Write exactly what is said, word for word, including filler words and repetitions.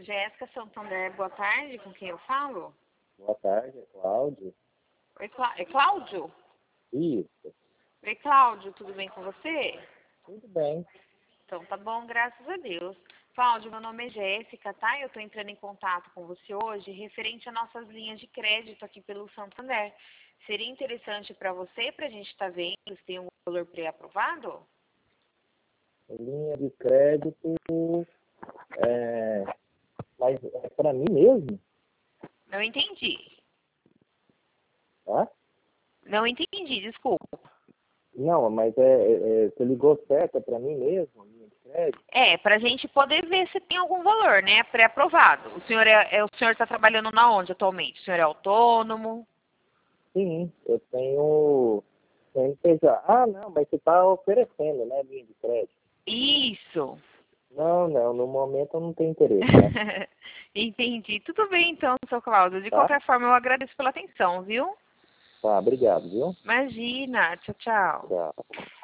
Jéssica Santander, boa tarde, com quem eu falo? Boa tarde, é Cláudio. Oi, Clá... é Cláudio? Isso, Oi, Cláudio, tudo bem com você? tudo bem. Então tá bom, graças a Deus. Cláudio, meu nome é Jéssica, tá? Eu tô entrando em contato com você hoje referente a nossas linhas de crédito aqui pelo Santander. Seria interessante para você, para a gente estar vendo se tem um valor pré-aprovado? Linha de crédito, é, mas é para mim mesmo, Não entendi. tá? Não entendi, desculpa. Não, mas é, é, é, você ligou certo, é para mim mesmo, linha de crédito? É, para a gente poder ver se tem algum valor, né? Pré-aprovado. O senhor é, é o senhor está trabalhando na onde atualmente? O senhor é autônomo? Sim, eu tenho C N P J. Ah, não, mas você está oferecendo, né, linha de crédito? Isso. Não, não, no momento eu não tenho interesse, tá? Entendi. Tudo bem então, seu Cláudio. De Tá? qualquer forma, eu agradeço pela atenção, viu? Tá, obrigado, viu? Imagina. Tchau, tchau. Tchau.